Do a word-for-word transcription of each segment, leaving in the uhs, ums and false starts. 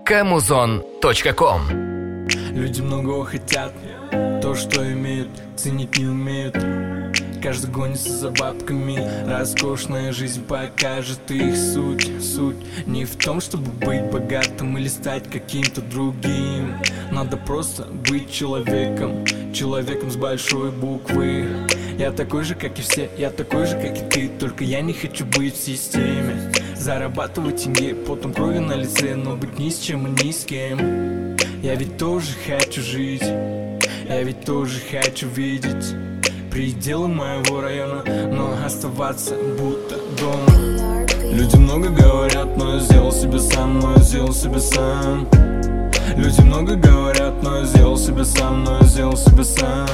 камузон точка ком. Люди многого хотят, то, что имеют, ценить не умеют. Каждый гонится за бабками, роскошная жизнь покажет их суть. Суть не в том, чтобы быть богатым или стать каким-то другим. Надо просто быть человеком, человеком с большой буквы. Я такой же, как и все, я такой же, как и ты, только я не хочу быть в системе. Зарабатывать деньги, потом крови на лице, но быть ни с чем и ни с кем. Я ведь тоже хочу жить, я ведь тоже хочу видеть пределы моего района, но оставаться будто дома. Люди много говорят, но я сделал себе сам, но я сделал себе сам. Люди много говорят, но я сделал себе сам, но я сделал себе сам.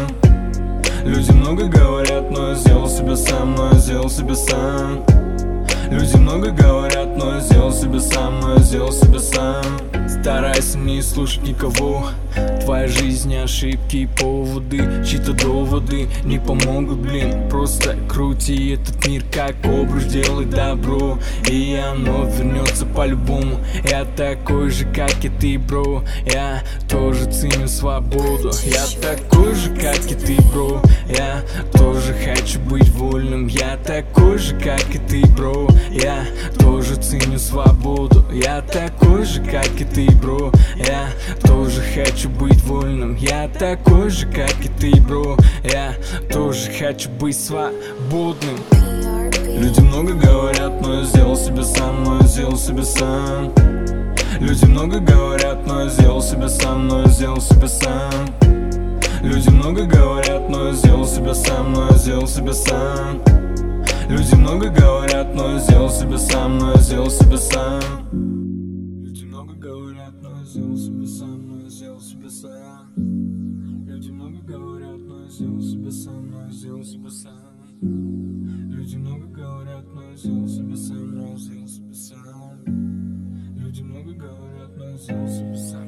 Люди много говорят, но я сделал себе сам, но я сделал себе сам. Люди много говорят, но я сделал себе сам, но я сделал себе сам. Старайся не слушать никого. Твоя жизнь не ошибки и поводы, чьи-то доводы не помогут, блин. Просто крути этот мир как обруч, делай добро, и оно вернется по-любому. Я такой же, как и ты, бро. Я тоже ценю свободу. Я такой же, как и ты, бро. Я тоже хочу быть вольным. Я такой же, как и ты, бро. Я тоже ценю свободу. Я такой же, как и ты, бро. Я тоже хочу быть вольным. Я такой же, как и ты, бро. Я тоже хочу быть свободным. Люди много говорят, но я сделал себе сам, но я сделал себе сам. Люди много говорят, но я сделал себе сам, но я сделал себе сам. Люди много говорят, но я сделал себе сам, но я сделал себе сам. Люди много говорят, но я сделал себе сам, но я сделал себе сам. Люди много говорят, но я сделал себе сам, но я сделал себе сам. Люди много говорят, но я сделал себе сам, но я сделал себе сам. Люди много говорят, но я сделал себе сам, но я сделал себе сам. Люди много говорят, но я сделал себе сам.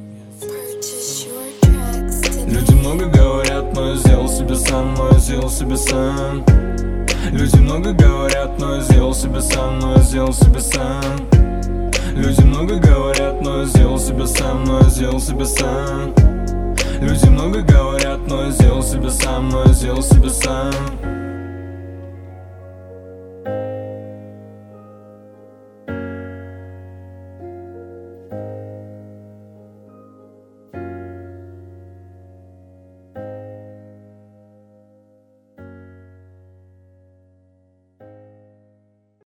Люди много говорят, но я сделал себе сам, но я сделал себе сам. Люди много говорят, но я сделал себе сам, но я сделал себе сам. Люди много говорят, но я сделал себе сам, но я сделал себе сам. Люди много говорят, но я сделал себе сам, но я сделал себе сам.